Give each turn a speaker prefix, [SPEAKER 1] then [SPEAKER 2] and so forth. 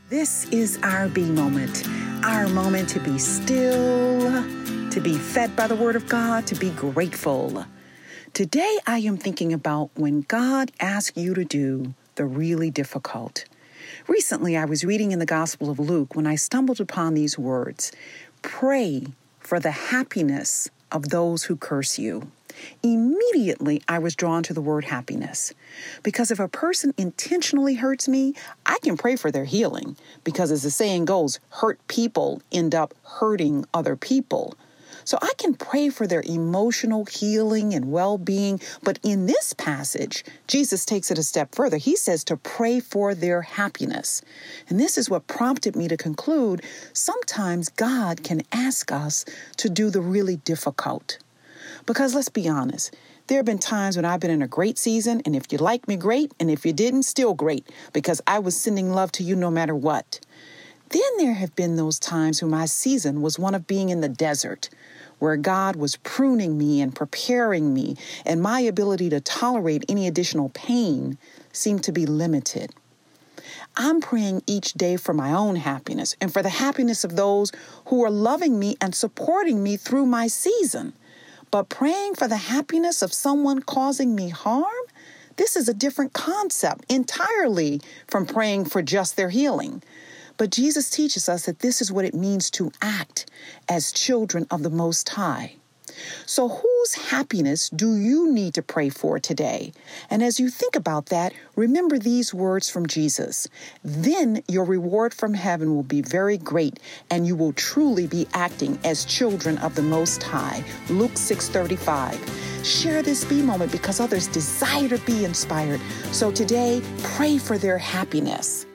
[SPEAKER 1] This is our B moment, our moment to be still, to be fed by the Word of God, to be grateful. Today I am thinking about when God asks you to do the really difficult. Recently I was reading in the Gospel of Luke when I stumbled upon these words, "Pray for the happiness of those who curse you." Immediately, I was drawn to the word happiness, because if a person intentionally hurts me, I can pray for their healing, because as the saying goes, hurt people end up hurting other people. So I can pray for their emotional healing and well-being, but in this passage, Jesus takes it a step further. He says to pray for their happiness. And this is what prompted me to conclude, sometimes God can ask us to do the really difficult. Because let's be honest, there have been times when I've been in a great season, and if you like me, great, and if you didn't, still great, because I was sending love to you no matter what. Then there have been those times when my season was one of being in the desert, where God was pruning me and preparing me, and my ability to tolerate any additional pain seemed to be limited. I'm praying each day for my own happiness and for the happiness of those who are loving me and supporting me through my season. But praying for the happiness of someone causing me harm, this is a different concept entirely from praying for just their healing. But Jesus teaches us that this is what it means to act as children of the Most High. So whose happiness do you need to pray for today? And as you think about that, remember these words from Jesus. Then your reward from heaven will be very great, and you will truly be acting as children of the Most High. Luke 6:35. Share this B moment because others desire to be inspired. So today, pray for their happiness.